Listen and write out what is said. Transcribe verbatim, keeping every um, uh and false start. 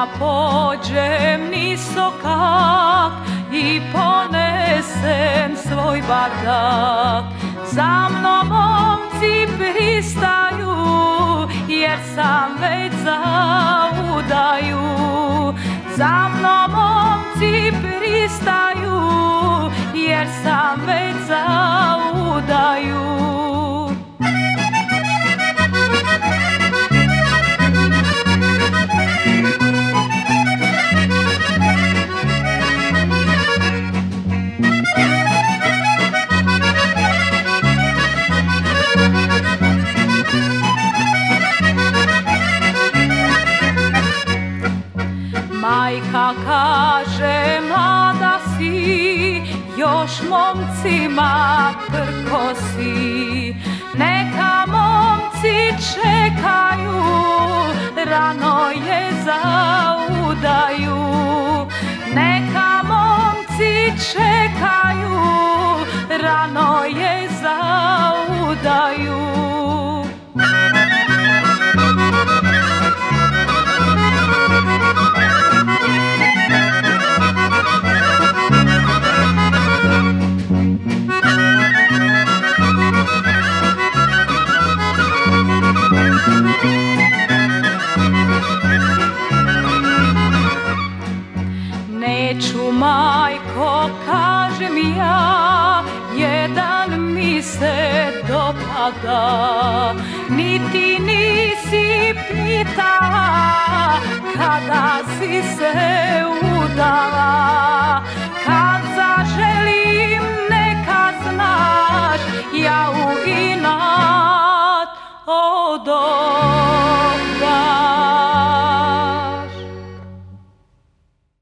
Ja pođem nisokak i ponesem svoj bardak. Za mnom momci pristaju, jer sam već za udaju. Za mnom momci pristaju, jer sam već za udaju. Majka kaže, mlada si, još momcima prkosi. Neka momci čekaju, rano je za udaju. Neka momci čekaju, rano je za udaju. Neću, majko, kažem ja, jedan mi se dopada. Niti nisi pitala kada si se udala. Kad zaželim neka znaš, ja u inat odolazim.